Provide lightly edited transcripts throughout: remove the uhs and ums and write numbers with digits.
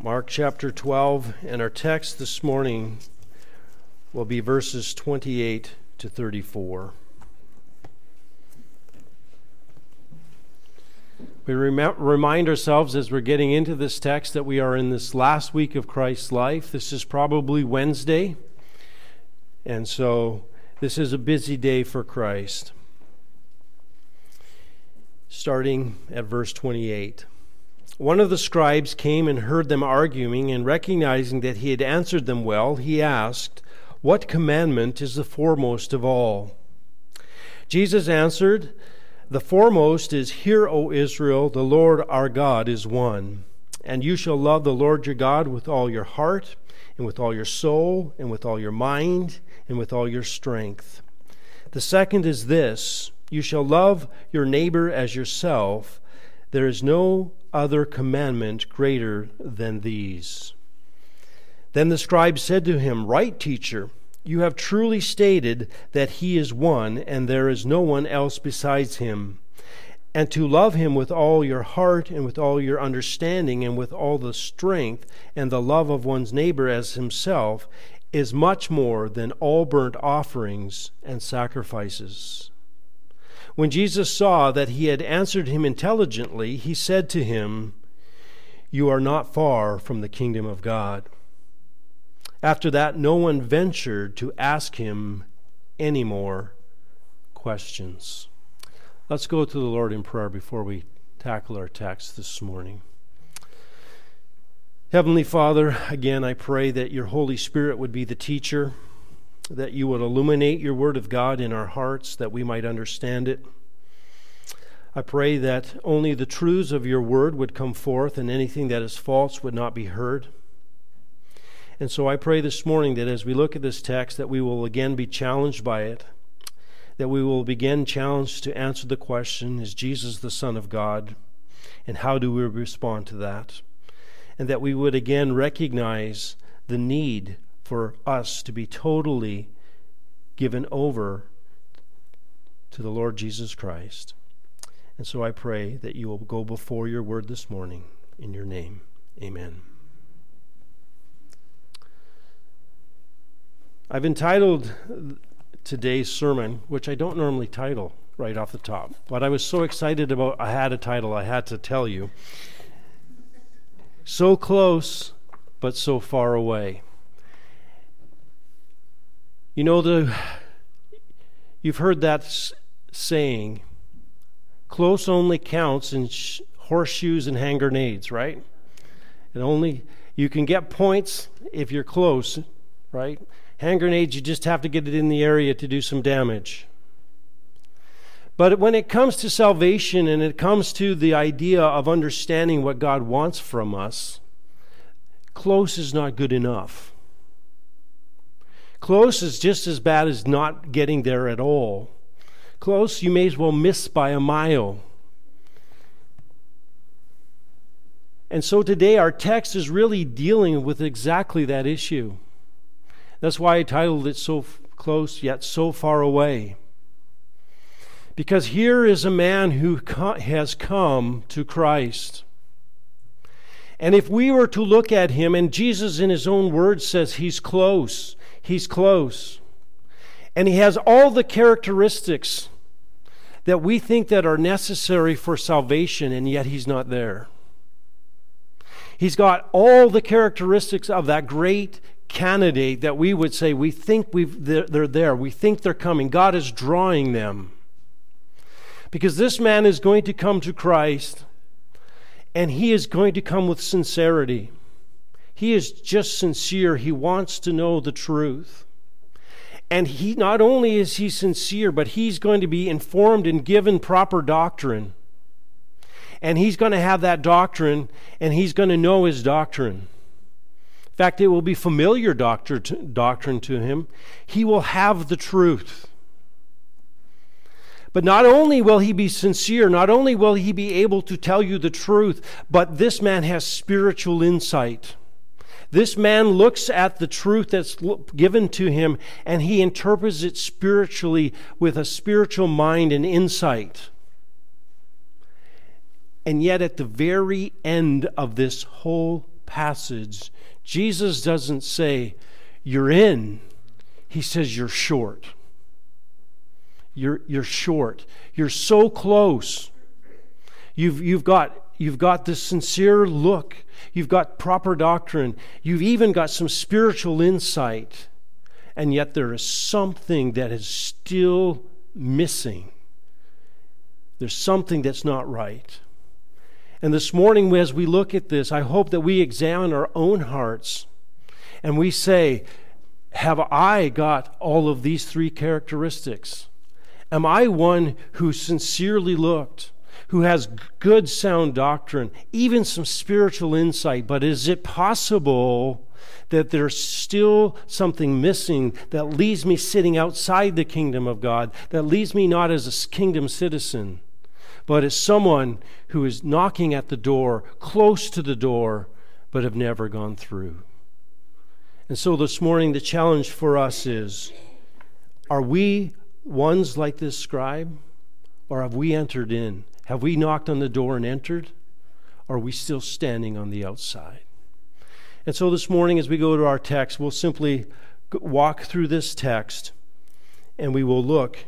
Mark chapter 12, and our text this morning will be verses 28 to 34. We remind ourselves as we're getting into this text that we are in this last week of Christ's life. This is probably Wednesday, and so this is a busy day for Christ. Starting at verse 28. One of the scribes came and heard them arguing, and recognizing that he had answered them well, he asked, "What commandment is the foremost of all?" Jesus answered, "The foremost is, Hear, O Israel, the Lord our God is one. And you shall love the Lord your God with all your heart, and with all your soul, and with all your mind, and with all your strength. The second is this, you shall love your neighbor as yourself. There is no other commandment greater than these." Then the scribe said to him, "Right, teacher, you have truly stated that he is one, and there is no one else besides him. And to love him with all your heart, and with all your understanding, and with all the strength, and the love of one's neighbor as himself, is much more than all burnt offerings and sacrifices." When Jesus saw that he had answered him intelligently, he said to him, "You are not far from the kingdom of God." After that, no one ventured to ask him any more questions. Let's go to the Lord in prayer before we tackle our text this morning. Heavenly Father, again I pray that your Holy Spirit would be the teacher, that you would illuminate your word of God in our hearts, that we might understand it. I pray that only the truths of your word would come forth, and anything that is false would not be heard. And so I pray this morning that as we look at this text, that we will again be challenged by it, that we will begin challenged to answer the question, is Jesus the Son of God? And how do we respond to that? And that we would again recognize the need for us to be totally given over to the Lord Jesus Christ. And so I pray that you will go before your word this morning. In your name, amen. I've entitled today's sermon, which I don't normally title right off the top, but I was so excited about I had a title I had to tell you. So close, but so far away. You know, you've heard that saying, close only counts in horseshoes and hand grenades, right? You can get points if you're close, right? Hand grenades, you just have to get it in the area to do some damage. But when it comes to salvation and it comes to the idea of understanding what God wants from us, close is not good enough. Close is just as bad as not getting there at all. Close, you may as well miss by a mile. And so today our text is really dealing with exactly that issue. That's why I titled it So Close Yet So Far Away. Because here is a man who has come to Christ. And if we were to look at him, and Jesus in his own words says he's close. He's close. And he has all the characteristics that we think that are necessary for salvation, and yet he's not there. He's got all the characteristics of that great candidate that we would say we think they're there. We think they're coming. God is drawing them. Because this man is going to come to Christ, and he is going to come with sincerity. He is just sincere. He wants to know the truth. And he not only is he sincere, but he's going to be informed and given proper doctrine. And he's going to have that doctrine, and he's going to know his doctrine. In fact, it will be familiar doctrine to him. He will have the truth. But not only will he be sincere, not only will he be able to tell you the truth, but this man has spiritual insight. This man looks at the truth that's given to him, and he interprets it spiritually with a spiritual mind and insight. And yet at the very end of this whole passage, Jesus doesn't say, "You're in." He says, "You're short." You're short. You're so close. You've got this sincere look. You've got proper doctrine. You've even got some spiritual insight. And yet there is something that is still missing. There's something that's not right. And this morning, as we look at this, I hope that we examine our own hearts and we say, have I got all of these three characteristics? Am I one who sincerely looked, who has good sound doctrine, even some spiritual insight, but is it possible that there's still something missing that leaves me sitting outside the kingdom of God, that leaves me not as a kingdom citizen, but as someone who is knocking at the door, close to the door, but have never gone through? And so this morning, the challenge for us is, are we ones like this scribe, or have we entered in? Have we knocked on the door and entered? Or are we still standing on the outside? And so this morning, as we go to our text, we'll simply walk through this text and we will look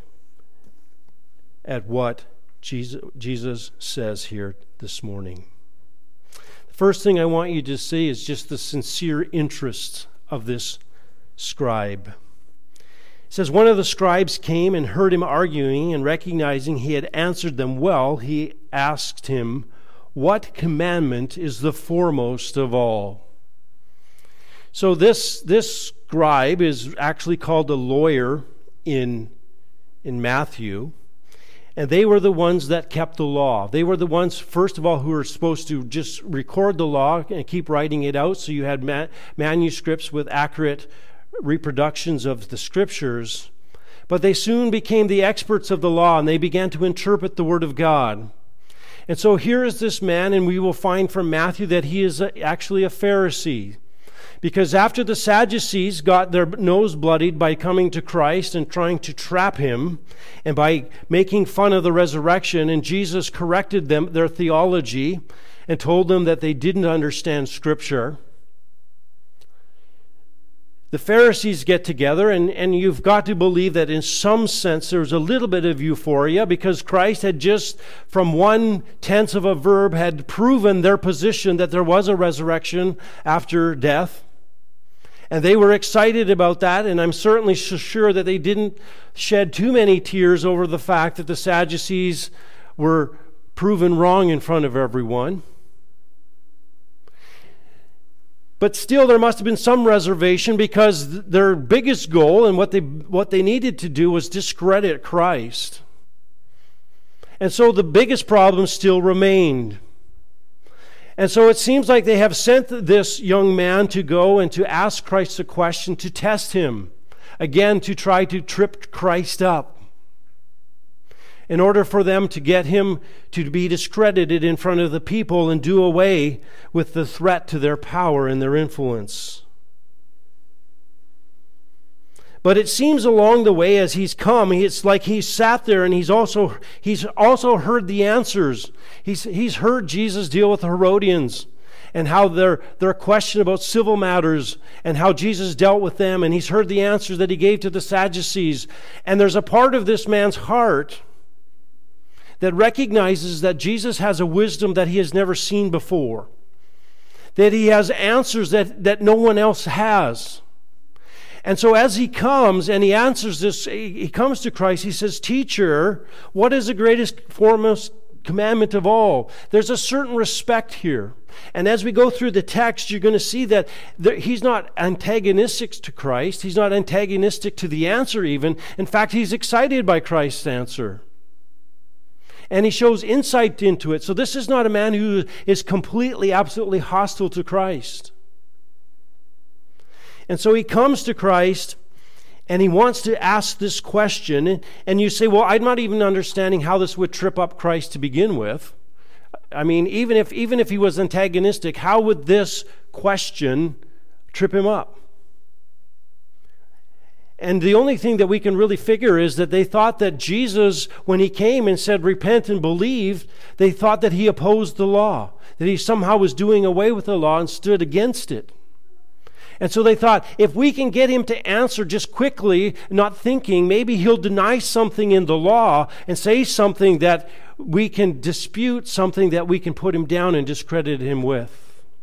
at what Jesus says here this morning. The first thing I want you to see is just the sincere interest of this scribe. It says, one of the scribes came and heard him arguing, and recognizing he had answered them well, he asked him, "What commandment is the foremost of all?" So this scribe is actually called a lawyer in Matthew, and they were the ones that kept the law. They were the ones, first of all, who were supposed to just record the law and keep writing it out, so you had manuscripts with accurate reproductions of the scriptures. But they soon became the experts of the law, and they began to interpret the Word of God. And so here is this man, and we will find from Matthew that he is actually a Pharisee. Because after the Sadducees got their nose bloodied by coming to Christ and trying to trap him, and by making fun of the resurrection, and Jesus corrected them, their theology, and told them that they didn't understand Scripture, the Pharisees get together, and you've got to believe that in some sense there's a little bit of euphoria, because Christ had just, from one tense of a verb, had proven their position that there was a resurrection after death. And they were excited about that, and I'm certainly sure that they didn't shed too many tears over the fact that the Sadducees were proven wrong in front of everyone. But still, there must have been some reservation, because their biggest goal and what they needed to do was discredit Christ. And so the biggest problem still remained. And so it seems like they have sent this young man to go and to ask Christ a question, to test him, again, to try to trip Christ up, in order for them to get him to be discredited in front of the people and do away with the threat to their power and their influence. But it seems along the way as he's come, it's like he's sat there and he's also heard the answers. He's heard Jesus deal with the Herodians and how their question about civil matters and how Jesus dealt with them, and he's heard the answers that he gave to the Sadducees. And there's a part of this man's heart that recognizes that Jesus has a wisdom that he has never seen before, that he has answers that no one else has. And so as he comes and he answers this, he comes to Christ, he says, "Teacher, what is the greatest, foremost commandment of all?" There's a certain respect here. And as we go through the text, you're going to see that he's not antagonistic to Christ. He's not antagonistic to the answer even. In fact, he's excited by Christ's answer. And he shows insight into it. So this is not a man who is completely, absolutely hostile to Christ. And so he comes to Christ and he wants to ask this question. And you say, well, I'm not even understanding how this would trip up Christ to begin with. I mean, even if he was antagonistic, how would this question trip him up? And the only thing that we can really figure is that they thought that Jesus, when he came and said, repent and believe, they thought that he opposed the law, that he somehow was doing away with the law and stood against it. And so they thought, if we can get him to answer just quickly, not thinking, maybe he'll deny something in the law and say something that we can dispute, something that we can put him down and discredit him with.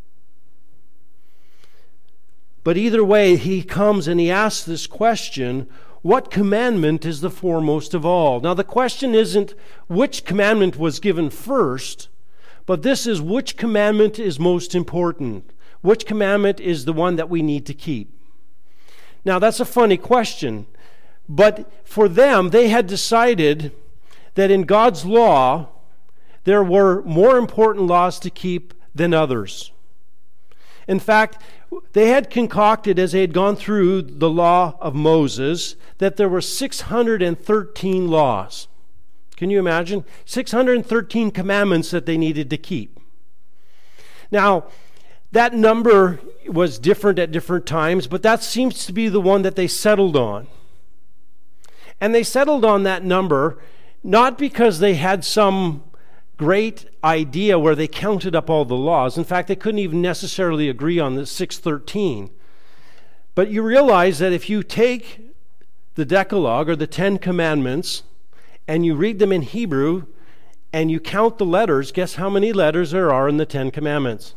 But either way, he comes and he asks this question, what commandment is the foremost of all? Now the question isn't which commandment was given first, but this is which commandment is most important. Which commandment is the one that we need to keep? Now that's a funny question, but for them, they had decided that in God's law, there were more important laws to keep than others. In fact, they had concocted, as they had gone through the law of Moses, that there were 613 laws. Can you imagine? 613 commandments that they needed to keep. Now, that number was different at different times, but that seems to be the one that they settled on. And they settled on that number not because they had some great idea where they counted up all the laws. In fact, they couldn't even necessarily agree on the 613. But you realize that if you take the Decalogue or the 10 Commandments and you read them in Hebrew and you count the letters, guess how many letters there are in the 10 Commandments?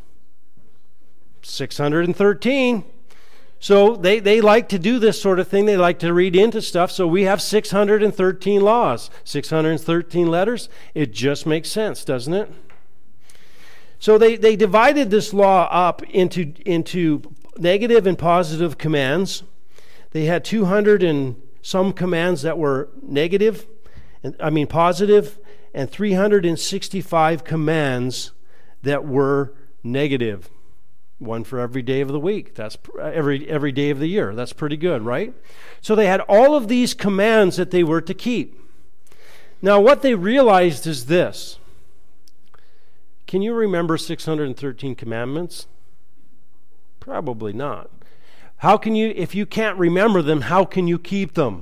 613. So they like to do this sort of thing. They like to read into stuff. So we have 613 laws, 613 letters. It just makes sense, doesn't it? So they divided this law up into negative and positive commands. They had 200 and some commands that were positive, and 365 commands that were negative. One for every day of the week. That's every day of the year. That's pretty good, right? So they had all of these commands that they were to keep. Now, what they realized is this. Can you remember 613 commandments? Probably not. How can you, if you can't remember them, how can you keep them?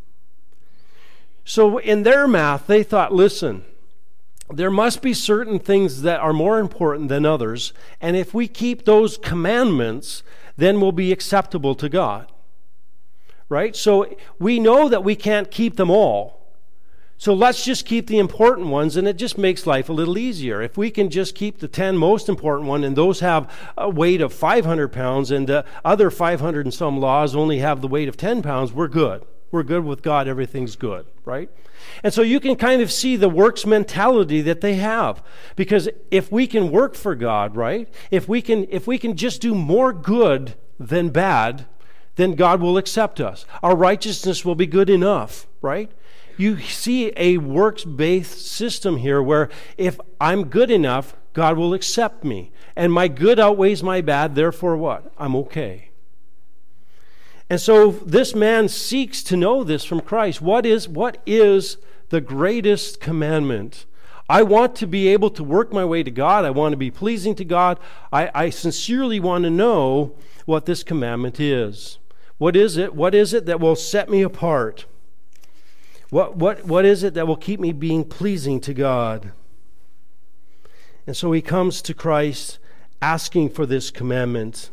So in their math, they thought, listen, there must be certain things that are more important than others, and if we keep those commandments, then we'll be acceptable to God. Right? So we know that we can't keep them all. So let's just keep the important ones, and it just makes life a little easier. If we can just keep the 10 most important ones, and those have a weight of 500 pounds, and the other 500 and some laws only have the weight of 10 pounds, we're good. We're good with God. Everything's good, right? And so you can kind of see the works mentality that they have. Because if we can work for God, right? If we can just do more good than bad, then God will accept us. Our righteousness will be good enough, right? You see a works-based system here where if I'm good enough, God will accept me. And my good outweighs my bad, therefore what? I'm okay. And so this man seeks to know this from Christ. What is the greatest commandment? I want to be able to work my way to God. I want to be pleasing to God. I sincerely want to know what this commandment is. What is it? What is it that will set me apart? What is it that will keep me being pleasing to God? And so he comes to Christ asking for this commandment.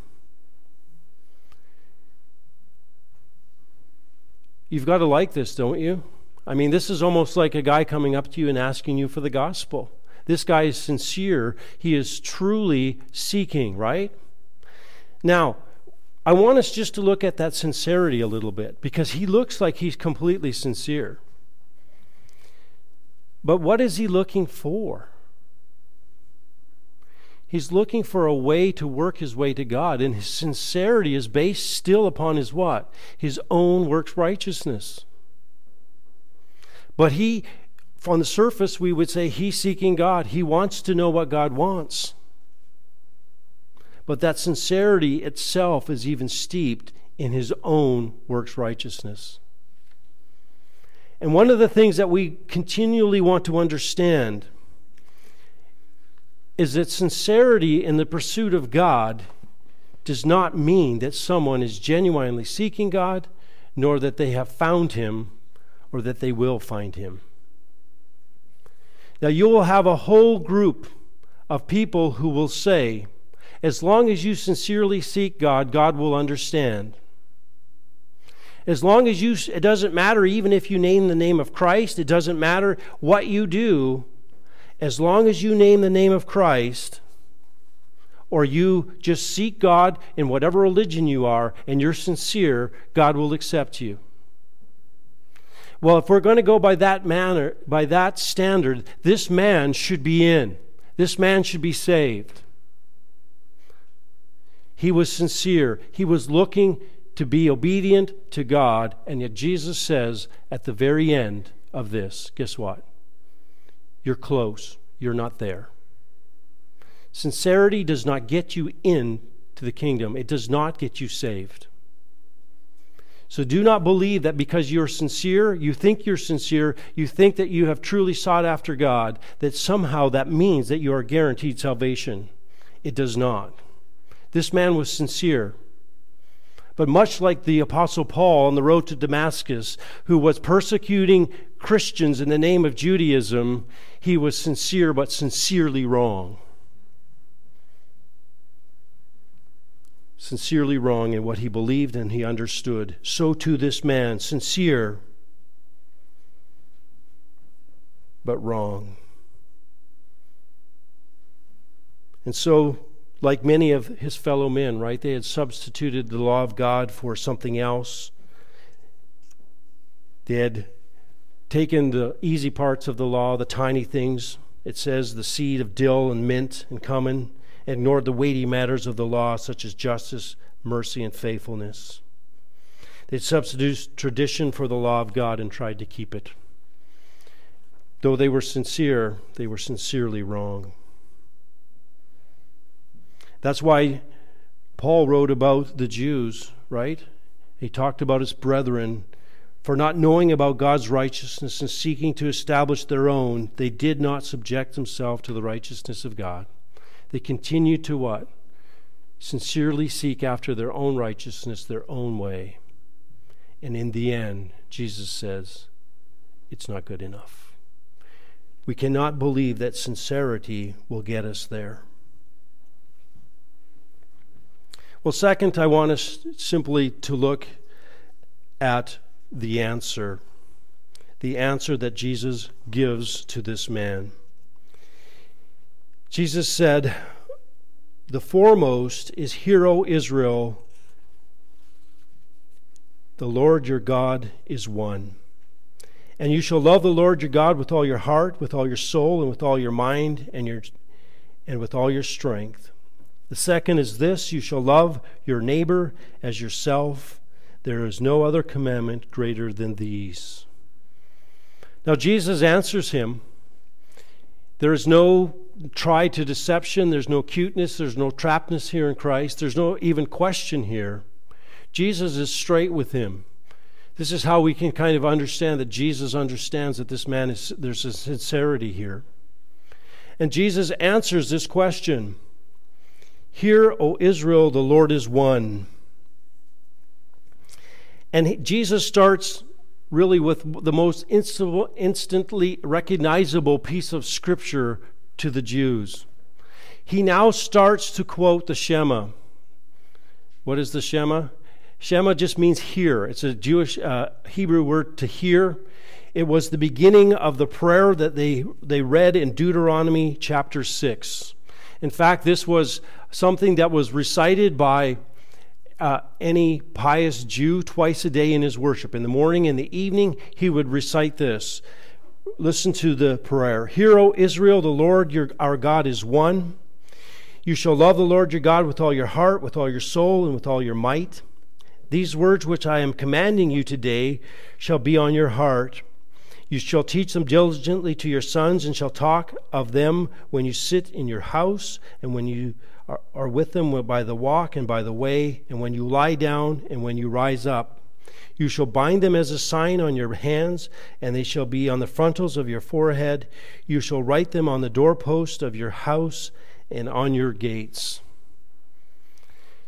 You've got to like this, don't you? I mean, this is almost like a guy coming up to you and asking you for the gospel. This guy is sincere. He is truly seeking, right? Now, I want us just to look at that sincerity a little bit, because he looks like he's completely sincere. But what is he looking for? He's looking for a way to work his way to God, and his sincerity is based still upon his what? His own works righteousness. But on the surface, we would say he's seeking God. He wants to know what God wants. But that sincerity itself is even steeped in his own works righteousness. And one of the things that we continually want to understand is that sincerity in the pursuit of God does not mean that someone is genuinely seeking God, nor that they have found him, or that they will find him. Now you will have a whole group of people who will say, as long as you sincerely seek God, God will understand. As long as it doesn't matter even if you name the name of Christ, it doesn't matter what you do, as long as you name the name of Christ, or you just seek God in whatever religion you are, and you're sincere, God will accept you. Well, if we're going to go by that standard, this man should be in. This man should be saved. He was sincere. He was looking to be obedient to God, and yet Jesus says at the very end of this, guess what? You're close. You're not there. Sincerity does not get you into the kingdom. It does not get you saved. So do not believe that because you're sincere, you think you're sincere, you think that you have truly sought after God, that somehow that means that you are guaranteed salvation. It does not. This man was sincere. But much like the Apostle Paul on the road to Damascus, who was persecuting Christians in the name of Judaism, he was sincere but sincerely wrong. Sincerely wrong in what he believed and he understood. So too this man, sincere but wrong. And so, like many of his fellow men, right, they had substituted the law of God for something else. They had taken the easy parts of the law, the tiny things. It says the seed of dill and mint and cumin, ignored the weighty matters of the law, such as justice, mercy, and faithfulness. They substituted tradition for the law of God and tried to keep it. Though they were sincere, they were sincerely wrong. That's why Paul wrote about the Jews, right? He talked about his brethren. For not knowing about God's righteousness and seeking to establish their own, they did not subject themselves to the righteousness of God. They continue to what? Sincerely seek after their own righteousness, their own way. And in the end, Jesus says, it's not good enough. We cannot believe that sincerity will get us there. Well, second, I want us simply to look at the answer that Jesus gives to this man. Jesus said, the foremost is, Hear, O Israel, the Lord your God is one. And you shall love the Lord your God with all your heart, with all your soul, and with all your mind, and with all your strength. The second is this, you shall love your neighbor as yourself. There is no other commandment greater than these. Now Jesus answers him. There is no try to deception. There's no cuteness. There's no trapness here in Christ. There's no even question here. Jesus is straight with him. This is how we can kind of understand that Jesus understands that this man there's a sincerity here. And Jesus answers this question. Hear, O Israel, the Lord is one. And Jesus starts really with the most instantly recognizable piece of Scripture to the Jews. He now starts to quote the Shema. What is the Shema? Shema just means hear. It's a Jewish Hebrew word to hear. It was the beginning of the prayer that they read in Deuteronomy chapter 6. In fact, this was something that was recited by any pious Jew twice a day in his worship. In the morning and the evening, he would recite this. Listen to the prayer. Hear, O Israel, the Lord our God is one. You shall love the Lord your God with all your heart, with all your soul, and with all your might. These words which I am commanding you today shall be on your heart. You shall teach them diligently to your sons, and shall talk of them when you sit in your house, and when you are with them by the walk and by the way, and when you lie down and when you rise up. You shall bind them as a sign on your hands, and they shall be on the frontals of your forehead. You shall write them on the doorpost of your house and on your gates.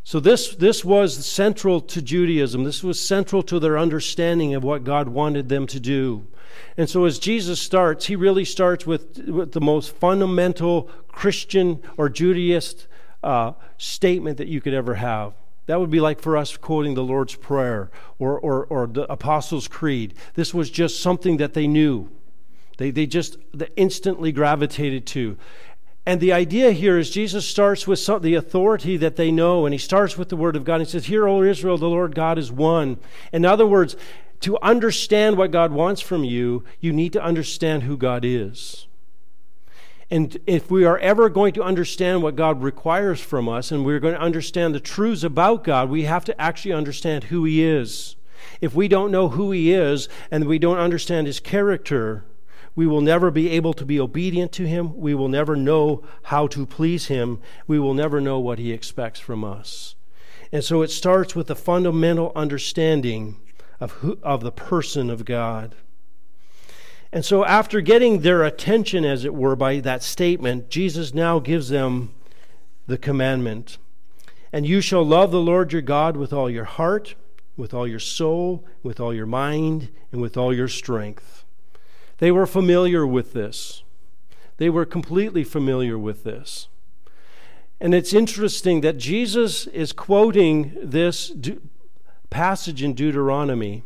So this was central to Judaism. This was central to their understanding of what God wanted them to do. And so as Jesus starts, he really starts with the most fundamental Christian or Judaist statement that you could ever have. That would be like for us quoting the Lord's Prayer or the Apostles' Creed. This was just something that they knew. They just instantly gravitated to. And the idea here is Jesus starts with the authority that they know, and he starts with the Word of God. He says, "Hear, O Israel, the Lord God is one." In other words, to understand what God wants from you, you need to understand who God is. And if we are ever going to understand what God requires from us, and we're going to understand the truths about God, we have to actually understand who he is. If we don't know who he is, and we don't understand his character, we will never be able to be obedient to him. We will never know how to please him. We will never know what he expects from us. And so it starts with a fundamental understanding of the person of God. And so after getting their attention, as it were, by that statement, Jesus now gives them the commandment. "And you shall love the Lord your God with all your heart, with all your soul, with all your mind, and with all your strength." They were familiar with this. They were completely familiar with this. And it's interesting that Jesus is quoting this passage in Deuteronomy.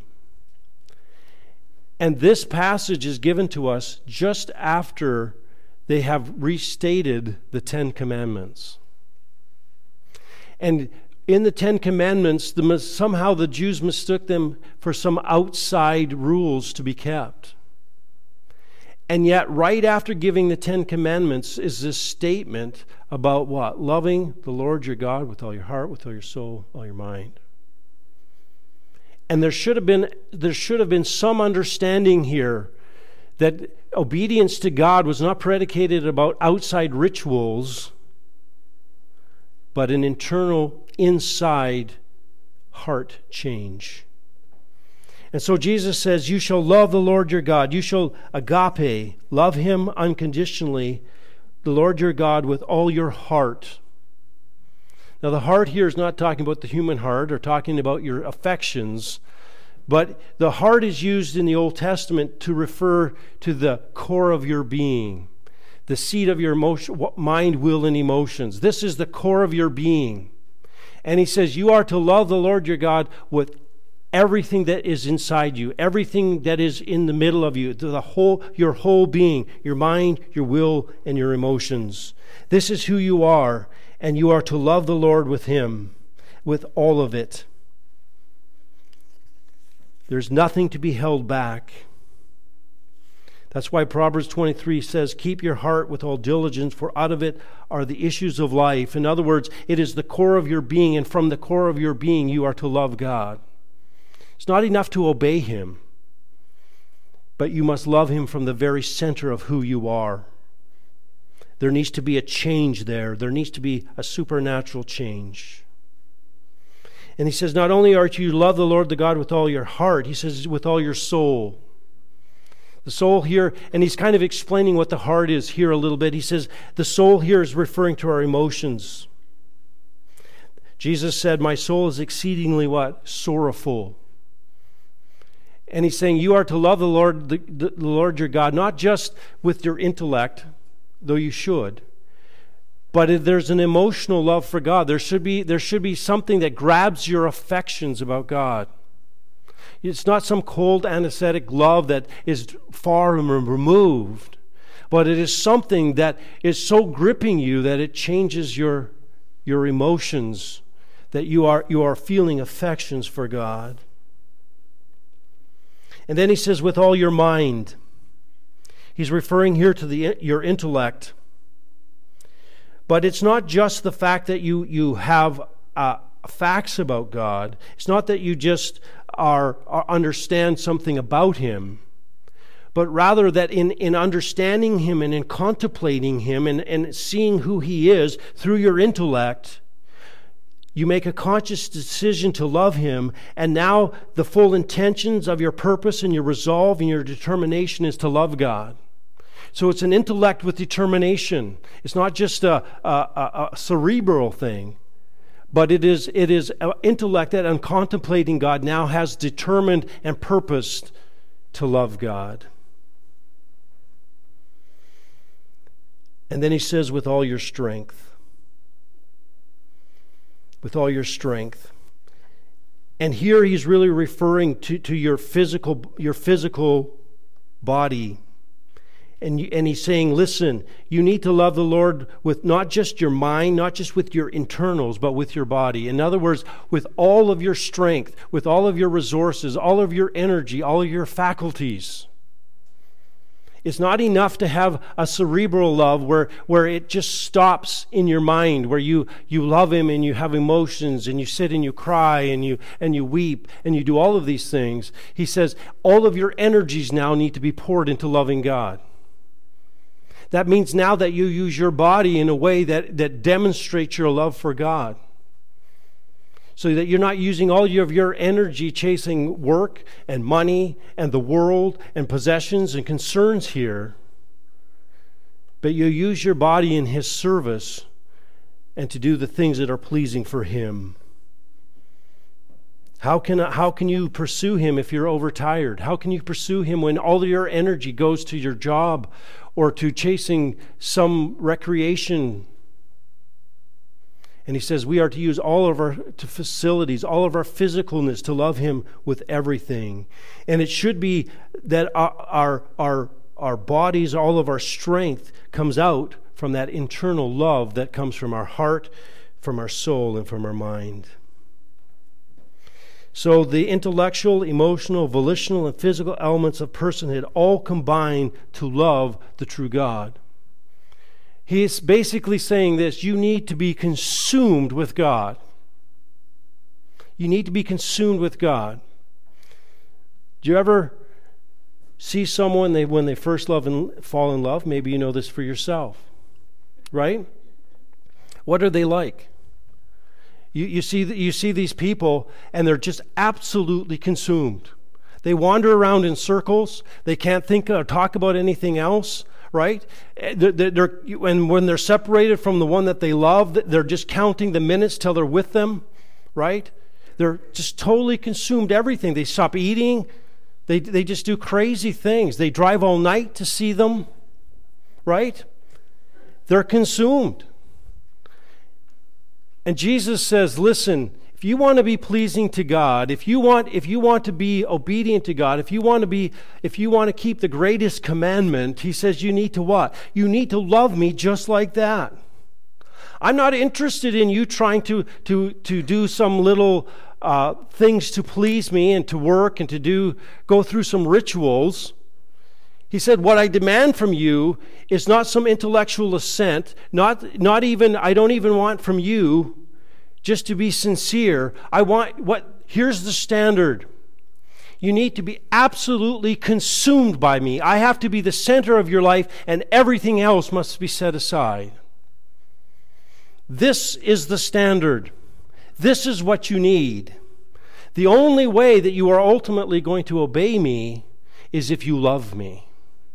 And this passage is given to us just after they have restated the Ten Commandments. And in the Ten Commandments, somehow the Jews mistook them for some outside rules to be kept. And yet, right after giving the Ten Commandments is this statement about what? Loving the Lord your God with all your heart, with all your soul, all your mind. And there should have been some understanding here that obedience to God was not predicated about outside rituals, but an internal, inside heart change. And so Jesus says, "You shall love the Lord your God." You shall agape, love him unconditionally, the Lord your God with all your heart. Now, the heart here is not talking about the human heart or talking about your affections, but the heart is used in the Old Testament to refer to the core of your being, the seat of your mind, will, and emotions. This is the core of your being. And he says, you are to love the Lord your God with everything that is inside you, everything that is in the middle of you, your whole being, your mind, your will, and your emotions. This is who you are, and you are to love the Lord with him, with all of it. There's nothing to be held back. That's why Proverbs 23 says, "Keep your heart with all diligence, for out of it are the issues of life." In other words, it is the core of your being, and from the core of your being, you are to love God. It's not enough to obey him, but you must love him from the very center of who you are. There needs to be a change there. There needs to be a supernatural change. And he says, not only are you to love the Lord the God with all your heart, he says with all your soul. The soul here, and he's kind of explaining what the heart is here a little bit. He says the soul here is referring to our emotions. Jesus said, "My soul is exceedingly" what? Sorrowful. And he's saying you are to love the Lord your God, not just with your intellect, though you should, but if there's an emotional love for God. There should be something that grabs your affections about God. It's not some cold anesthetic love that is far removed, but it is something that is so gripping you that it changes your emotions, that you are feeling affections for God. And then he says, with all your mind. He's referring here to your intellect. But it's not just the fact that you have facts about God. It's not that you just understand something about him, but rather that in understanding him and in contemplating him and seeing who he is through your intellect, you make a conscious decision to love him, and now the full intentions of your purpose and your resolve and your determination is to love God. So it's an intellect with determination. It's not just a cerebral thing, But it is intellect that, on contemplating God, now has determined and purposed to love God. And then he says, with all your strength. With all your strength. And here he's really referring to your physical body. And he's saying, listen, you need to love the Lord with not just your mind, not just with your internals, but with your body. In other words, with all of your strength, with all of your resources, all of your energy, all of your faculties. It's not enough to have a cerebral love where it just stops in your mind, where you love Him and you have emotions and you sit and you cry and you weep and you do all of these things. He says all of your energies now need to be poured into loving God. That means now that you use your body in a way that demonstrates your love for God. So that you're not using all of your energy chasing work and money and the world and possessions and concerns here. But you use your body in His service and to do the things that are pleasing for Him. How can you pursue Him if you're overtired? How can you pursue Him when all of your energy goes to your job or to chasing some recreation? And he says we are to use all of our facilities, all of our physicalness to love Him with everything. And it should be that our bodies, all of our strength comes out from that internal love that comes from our heart, from our soul, and from our mind. So the intellectual, emotional, volitional, and physical elements of personhood all combine to love the true God. He's basically saying this: you need to be consumed with God. You need to be consumed with God. Do you ever see someone when they first love and fall in love? Maybe you know this for yourself, right? What are they like? You see these people and they're just absolutely consumed. They wander around in circles. They can't think or talk about anything else. Right? And when they're separated from the one that they love, they're just counting the minutes till they're with them. Right? They're just totally consumed everything. They stop eating. They just do crazy things. They drive all night to see them. Right? They're consumed. And Jesus says, listen, if you want to be pleasing to God, if you want to be obedient to God, if you want to keep the greatest commandment, he says you need to what? You need to love me just like that. I'm not interested in you trying to do some little things to please me and to work and to go through some rituals. He said, what I demand from you is not some intellectual assent, not even, I don't even want from you just to be sincere. Here's the standard. You need to be absolutely consumed by me. I have to be the center of your life, and everything else must be set aside. This is the standard. This is what you need. The only way that you are ultimately going to obey me is if you love me.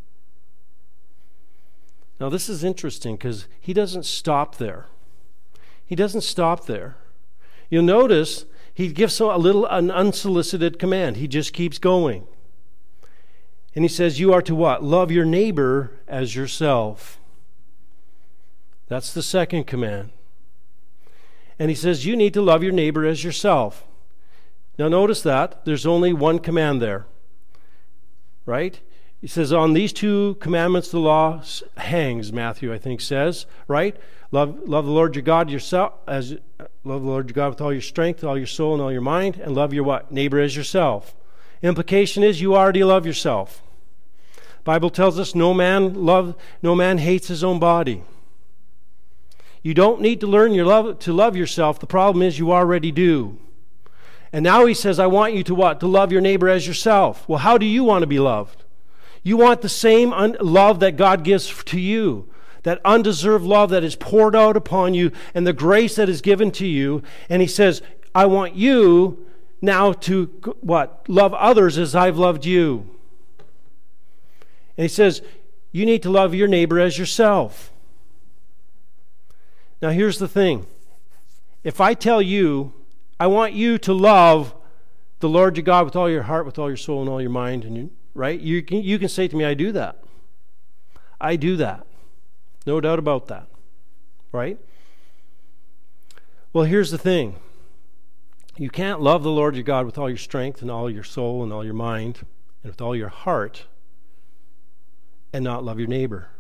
Now, this is interesting because he doesn't stop there. He doesn't stop there. You'll notice he gives an unsolicited command. He just keeps going. And he says, you are to what? Love your neighbor as yourself. That's the second command. And he says, you need to love your neighbor as yourself. Now, notice that. There's only one command there. Right? He says, on these two commandments the law hangs, Matthew, I think, says, right? Love the Lord your God love the Lord your God with all your strength, all your soul, and all your mind, and love your what? Neighbor as yourself. Implication is you already love yourself. Bible tells us no man hates his own body. You don't need to learn to love yourself. The problem is you already do. And now he says, I want you to what? To love your neighbor as yourself. Well, how do you want to be loved? You want the same love that God gives to you, that undeserved love that is poured out upon you and the grace that is given to you. And he says, I want you now to what? Love others as I've loved you. And he says, you need to love your neighbor as yourself. Now here's the thing. If I tell you, I want you to love the Lord your God with all your heart, with all your soul, and all your mind, and right? You can say to me, I do that. I do that. No doubt about that. Right? Well, here's the thing. You can't love the Lord your God with all your strength and all your soul and all your mind and with all your heart and not love your neighbor.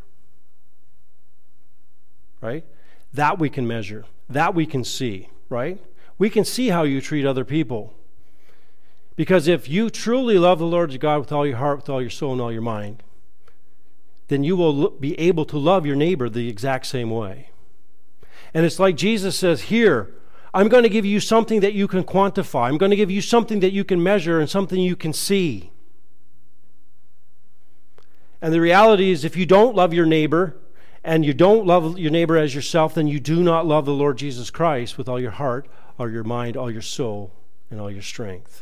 Right? That we can measure. That we can see. Right? We can see how you treat other people. Because if you truly love the Lord your God with all your heart, with all your soul, and all your mind, then you will be able to love your neighbor the exact same way. And it's like Jesus says, here, I'm going to give you something that you can quantify. I'm going to give you something that you can measure and something you can see. And the reality is, if you don't love your neighbor, and you don't love your neighbor as yourself, then you do not love the Lord Jesus Christ with all your heart, all your mind, all your soul, and all your strength.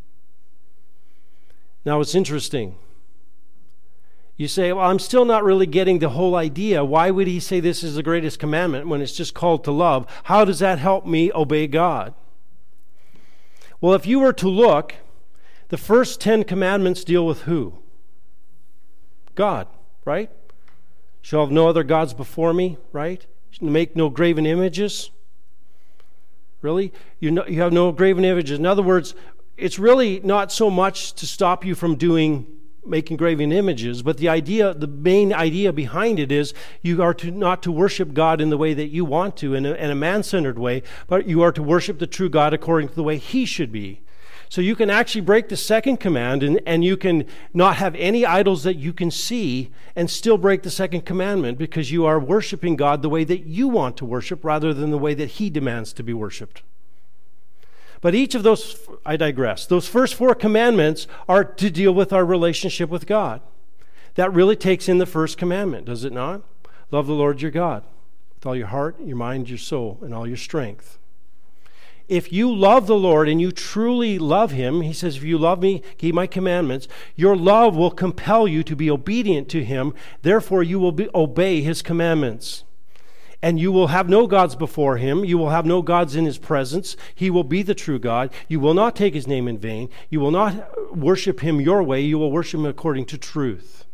Now, it's interesting. You say, well, I'm still not really getting the whole idea. Why would he say this is the greatest commandment when it's just called to love? How does that help me obey God? Well, if you were to look, the first 10 commandments deal with who? God, right? Shall have no other gods before me, right? Make no graven images. Really? You have no graven images. In other words, it's really not so much to stop you from making graven images, but the main idea behind it is you are not to worship God in the way that you want to, in a man-centered way, but you are to worship the true God according to the way He should be. So you can actually break the second command, and you can not have any idols that you can see and still break the second commandment, because you are worshiping God the way that you want to worship rather than the way that He demands to be worshiped. But each of those, I digress, those first 4 commandments are to deal with our relationship with God. That really takes in the first commandment, does it not? Love the Lord your God with all your heart, your mind, your soul, and all your strength. If you love the Lord and you truly love Him, He says, if you love me, keep my commandments, your love will compel you to be obedient to Him. Therefore, you will obey His commandments. And you will have no gods before Him. You will have no gods in His presence. He will be the true God. You will not take His name in vain. You will not worship Him your way. You will worship Him according to truth.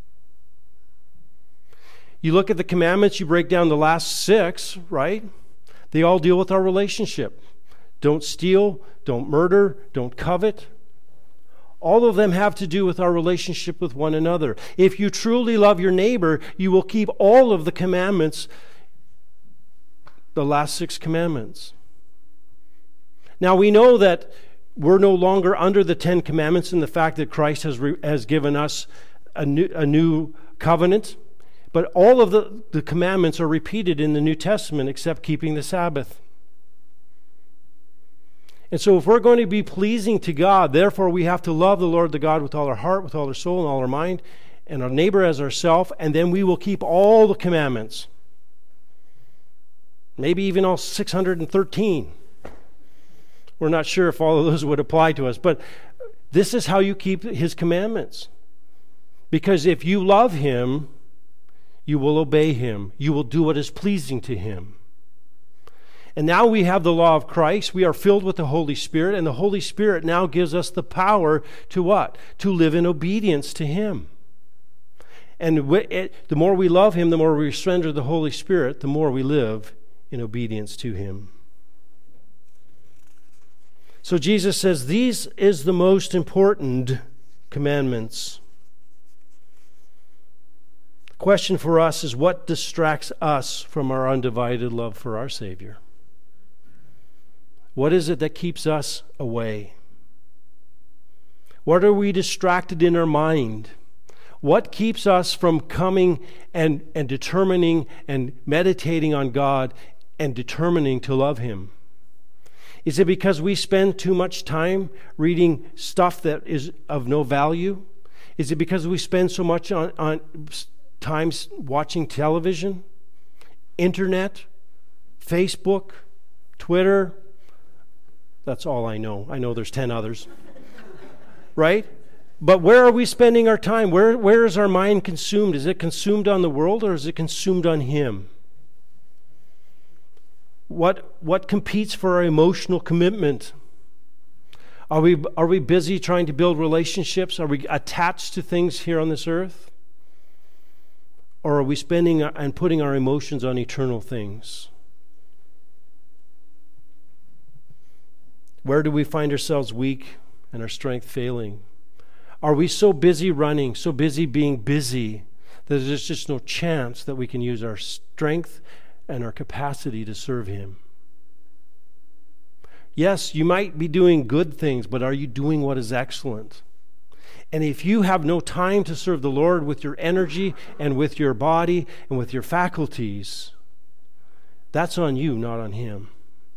You look at the commandments, you break down the last 6, right? They all deal with our relationship. Don't steal, don't murder, don't covet. All of them have to do with our relationship with one another. If you truly love your neighbor, you will keep all of the commandments, the last 6 commandments. Now we know that we're no longer under the 10 commandments in the fact that Christ has given us a new covenant, but all of the commandments are repeated in the New Testament except keeping the Sabbath. And so if we're going to be pleasing to God, therefore we have to love the Lord the God with all our heart, with all our soul, and all our mind, and our neighbor as ourselves, and then we will keep all the commandments. Maybe even all 613. We're not sure if all of those would apply to us, but this is how you keep His commandments. Because if you love Him, you will obey Him. You will do what is pleasing to Him. And now we have the law of Christ. We are filled with the Holy Spirit, and the Holy Spirit now gives us the power to what? To live in obedience to Him. And the more we love Him, the more we surrender to the Holy Spirit, the more we live in obedience to Him. So Jesus says, these is the most important commandments. The question for us is, what distracts us from our undivided love for our Savior? What is it that keeps us away? What are we distracted in our mind? What keeps us from coming and determining and meditating on God and determining to love Him? Is it because we spend too much time reading stuff that is of no value? Is it because we spend so much on times watching television, internet, Facebook, Twitter? That's all I know. I know there's 10 others. Right? But where are we spending our time? Where is our mind consumed? Is it consumed on the world, or is it consumed on Him? What competes for our emotional commitment? Are we busy trying to build relationships? Are we attached to things here on this earth? Or are we spending and putting our emotions on eternal things? Where do we find ourselves weak and our strength failing? Are we so busy running, so busy being busy, that there's just no chance that we can use our strength and our capacity to serve Him? Yes, you might be doing good things, but are you doing what is excellent? And if you have no time to serve the Lord with your energy and with your body and with your faculties, that's on you, not on Him.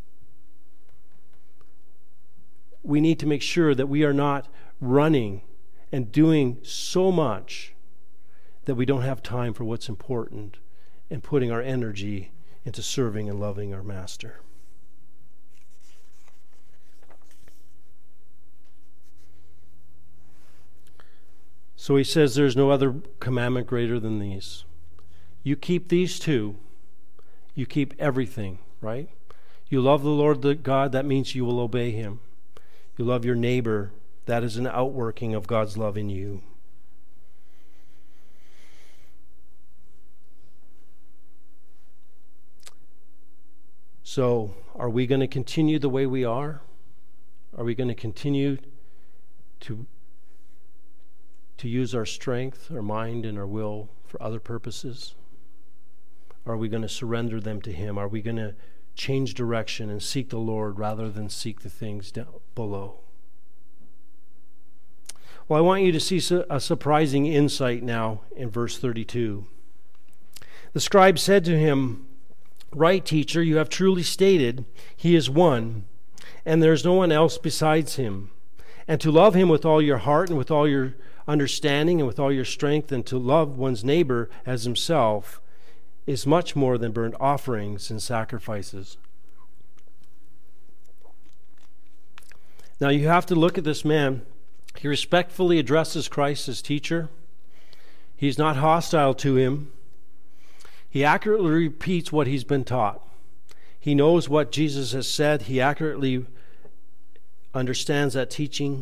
We need to make sure that we are not running and doing so much that we don't have time for what's important and putting our energy into serving and loving our Master. So he says there's no other commandment greater than these. You keep these two, you keep everything, right? You love the Lord God, that means you will obey Him. You love your neighbor, that is an outworking of God's love in you. So, are we going to continue the way we are? Are we going to continue to use our strength, our mind, and our will for other purposes? Are we going to surrender them to Him? Are we going to change direction and seek the Lord rather than seek the things down below? Well, I want you to see a surprising insight now in verse 32. The scribe said to him, "Right, teacher, you have truly stated, He is one, and there is no one else besides Him. And to love Him with all your heart and with all your understanding and with all your strength, and to love one's neighbor as himself, is much more than burnt offerings and sacrifices." Now you have to look at this man. He respectfully addresses Christ as teacher. He's not hostile to Him. He accurately repeats what he's been taught. He knows what Jesus has said. He accurately understands that teaching.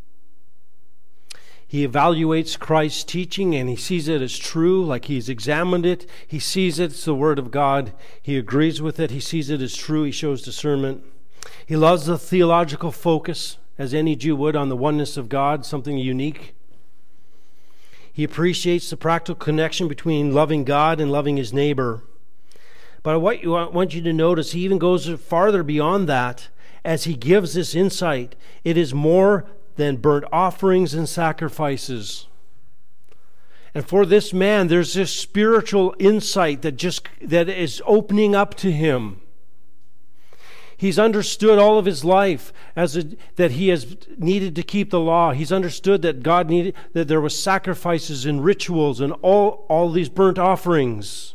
He evaluates Christ's teaching and he sees it as true, like he's examined it. He sees it's the Word of God. He agrees with it. He sees it as true. He shows discernment. He loves the theological focus, as any Jew would, on the oneness of God, something unique. He appreciates the practical connection between loving God and loving his neighbor. But I want you to notice, he even goes farther beyond that as he gives this insight. It is more than burnt offerings and sacrifices. And for this man, there's this spiritual insight that is opening up to him. He's understood all of his life that he has needed to keep the law. He's understood that God needed, that there was sacrifices and rituals and all these burnt offerings.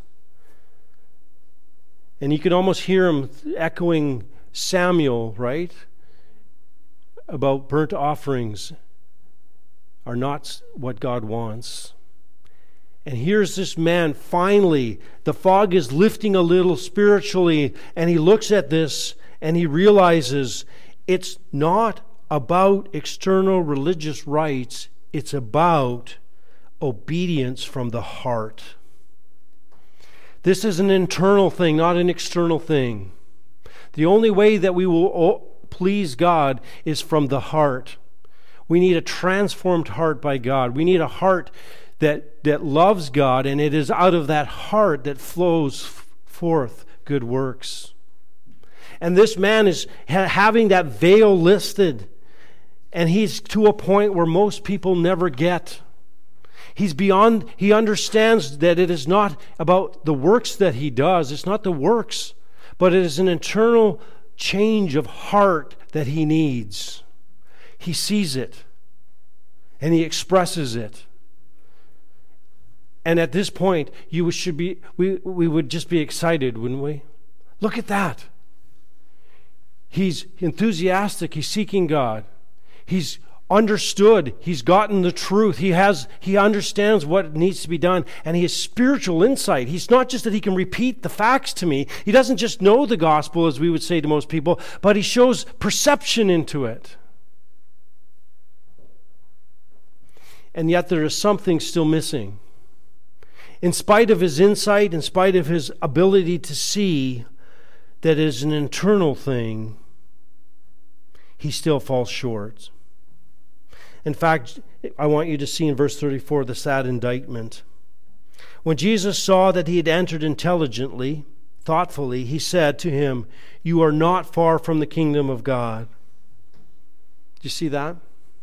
And you can almost hear him echoing Samuel, right? About burnt offerings are not what God wants. And here's this man, finally, the fog is lifting a little spiritually, and he looks at this and he realizes it's not about external religious rites, it's about obedience from the heart. This is an internal thing, not an external thing. The only way that we will please God is from the heart. We need a transformed heart by God. We need a heart that loves God, and it is out of that heart that flows forth good works. And this man is having that veil lifted, and he's to a point where most people never get. He understands that it is not about the works that he does. It's not the works, but it is an internal change of heart that he needs. He sees it, and he expresses it. And at this point, we would just be excited, wouldn't we? Look at that. He's enthusiastic. He's seeking God. He's understood. He's gotten the truth. He understands what needs to be done, and he has spiritual insight. He's not just that he can repeat the facts to me. He doesn't just know the gospel, as we would say to most people, but he shows perception into it. And yet there is something still missing. In spite of his insight, in spite of his ability to see that is an internal thing, he still falls short. In fact, I want you to see in verse 34 the sad indictment. When Jesus saw that he had answered intelligently, thoughtfully, he said to him, "You are not far from the kingdom of God." Do you see that?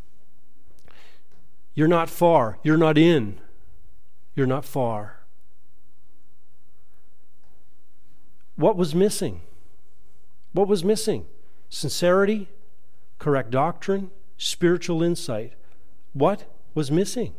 You're not far. You're not in. You're not far. What was missing? What was missing? Sincerity, correct doctrine, spiritual insight. What was missing?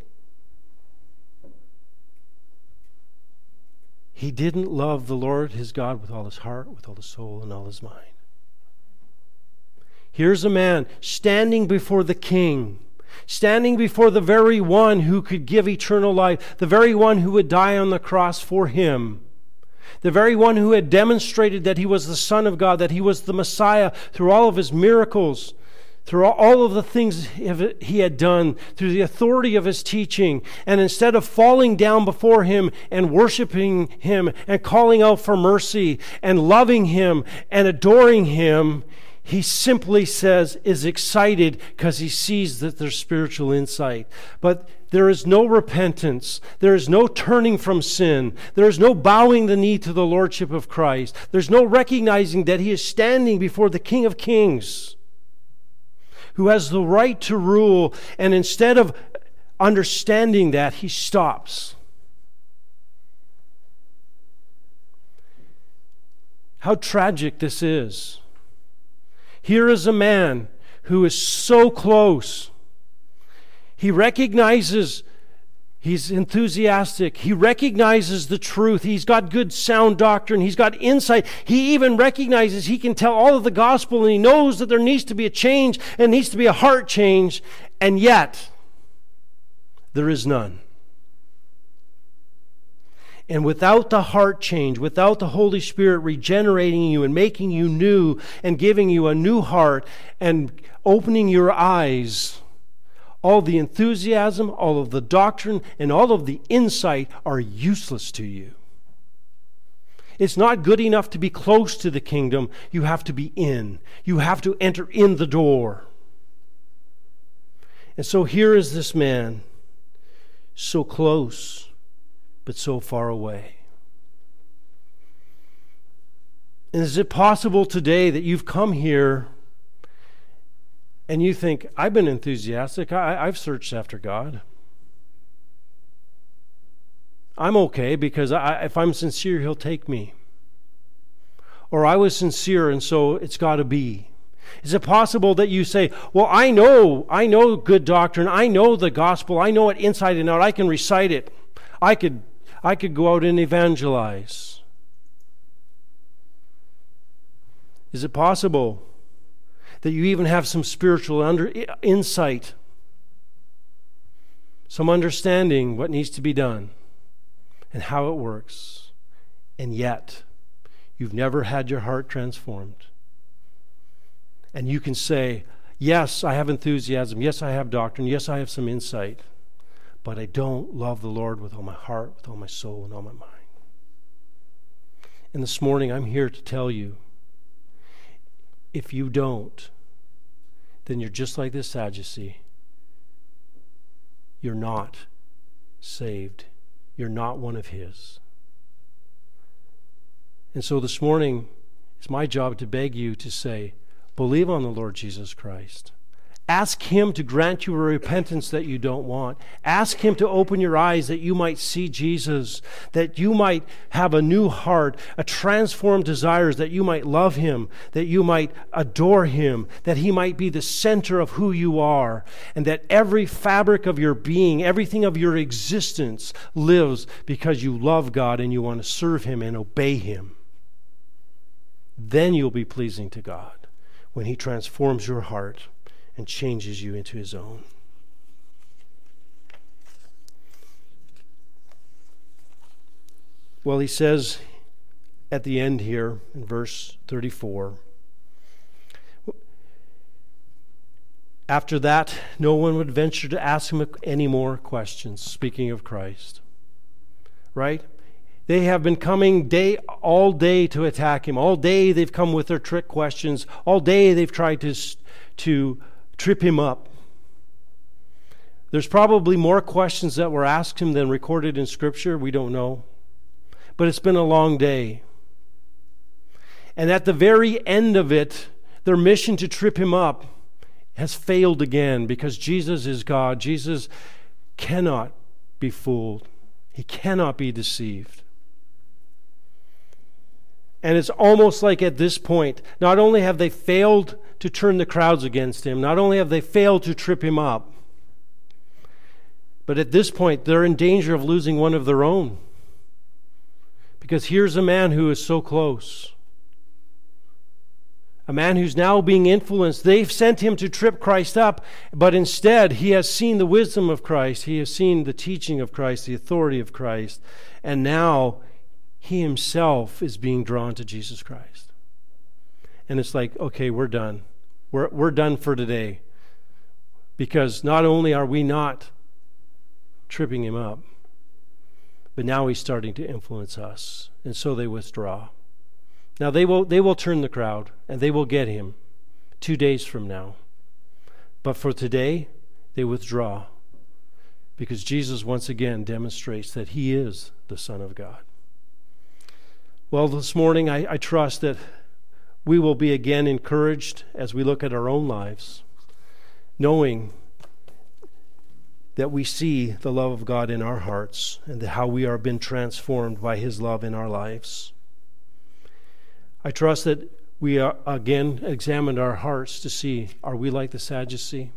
He didn't love the Lord his God with all his heart, with all his soul, and all his mind. Here's a man standing before the King, standing before the very one who could give eternal life, the very one who would die on the cross for him, the very one who had demonstrated that he was the Son of God, that he was the Messiah through all of his miracles, through all of the things he had done, through the authority of his teaching. And instead of falling down before him and worshiping him and calling out for mercy and loving him and adoring him, he simply is excited because he sees that there's spiritual insight. But there is no repentance. There is no turning from sin. There is no bowing the knee to the Lordship of Christ. There's no recognizing that he is standing before the King of Kings, who has the right to rule. And instead of understanding that, he stops. How tragic this is. Here is a man who is so close. He recognizes, he's enthusiastic. He recognizes the truth. He's got good sound doctrine. He's got insight. He even recognizes he can tell all of the gospel, and he knows that there needs to be a change and needs to be a heart change. And yet, there is none. And without the heart change, without the Holy Spirit regenerating you and making you new and giving you a new heart and opening your eyes, all the enthusiasm, all of the doctrine, and all of the insight are useless to you. It's not good enough to be close to the kingdom. You have to be in. You have to enter in the door. And so here is this man, so close, but so far away. And is it possible today that you've come here and you think, I've been enthusiastic, I've searched after God. I'm okay because if I'm sincere, He'll take me. Or I was sincere and so it's got to be. Is it possible that you say, well, I know good doctrine, I know the gospel, I know it inside and out, I can recite it. I could go out and evangelize. Is it possible that you even have some spiritual insight, some understanding what needs to be done and how it works, and yet you've never had your heart transformed? And you can say, yes, I have enthusiasm, yes, I have doctrine, yes, I have some insight, but I don't love the Lord with all my heart, with all my soul, and all my mind. And this morning I'm here to tell you, if you don't, then you're just like this Sadducee. You're not saved. You're not one of His. And so this morning, it's my job to beg you to say, believe on the Lord Jesus Christ. Ask Him to grant you a repentance that you don't want. Ask Him to open your eyes that you might see Jesus, that you might have a new heart, a transformed desires, that you might love Him, that you might adore Him, that He might be the center of who you are, and that every fabric of your being, everything of your existence lives because you love God and you want to serve Him and obey Him. Then you'll be pleasing to God when He transforms your heart and changes you into his own. Well, he says at the end here in verse 34, after that, no one would venture to ask him any more questions, speaking of Christ. Right? They have been coming all day to attack him. All day they've come with their trick questions. All day they've tried to trip him up. There's probably more questions that were asked him than recorded in Scripture. We don't know. But it's been a long day. And at the very end of it, their mission to trip him up has failed again, because Jesus is God. Jesus cannot be fooled. He cannot be deceived. And it's almost like at this point, not only have they failed to turn the crowds against him, not only have they failed to trip him up, but at this point they're in danger of losing one of their own. Because here's a man who is so close. A man who's now being influenced. They've sent him to trip Christ up, but instead he has seen the wisdom of Christ. He has seen the teaching of Christ, the authority of Christ. And now he himself is being drawn to Jesus Christ. And it's like, okay, we're done. We're done for today. Because not only are we not tripping him up, but now he's starting to influence us. And so they withdraw. Now they will turn the crowd, and they will get him 2 days from now. But for today, they withdraw, because Jesus once again demonstrates that he is the Son of God. Well, this morning I trust that we will be again encouraged as we look at our own lives, knowing that we see the love of God in our hearts and how we are being transformed by his love in our lives. I trust that we again examined our hearts to see, are we like the Sadducee?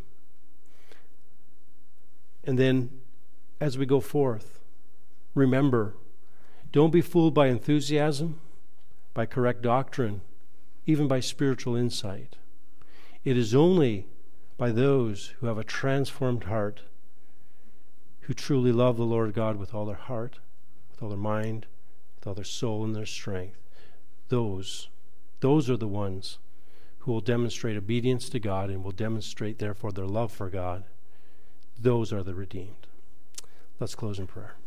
And then as we go forth, remember, don't be fooled by enthusiasm, by correct doctrine, even by spiritual insight. It is only by those who have a transformed heart, who truly love the Lord God with all their heart, with all their mind, with all their soul and their strength. Those are the ones who will demonstrate obedience to God and will demonstrate, therefore, their love for God. Those are the redeemed. Let's close in prayer.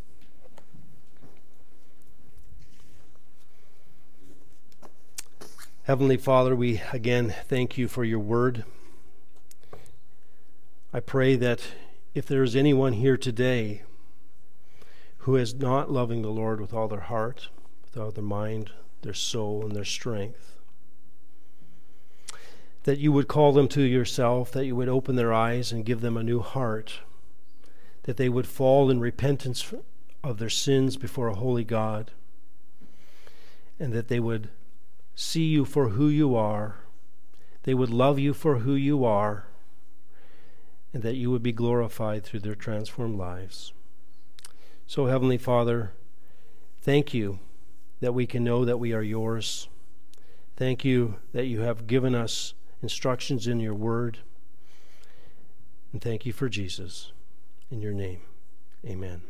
Heavenly Father, we again thank you for your word. I pray that if there is anyone here today who is not loving the Lord with all their heart, with all their mind, their soul, and their strength, that you would call them to yourself, that you would open their eyes and give them a new heart, that they would fall in repentance of their sins before a holy God, and that they would see you for who you are, they would love you for who you are, and that you would be glorified through their transformed lives. So, Heavenly Father, thank you that we can know that we are yours. Thank you that you have given us instructions in your word. And thank you for Jesus. In your name, amen.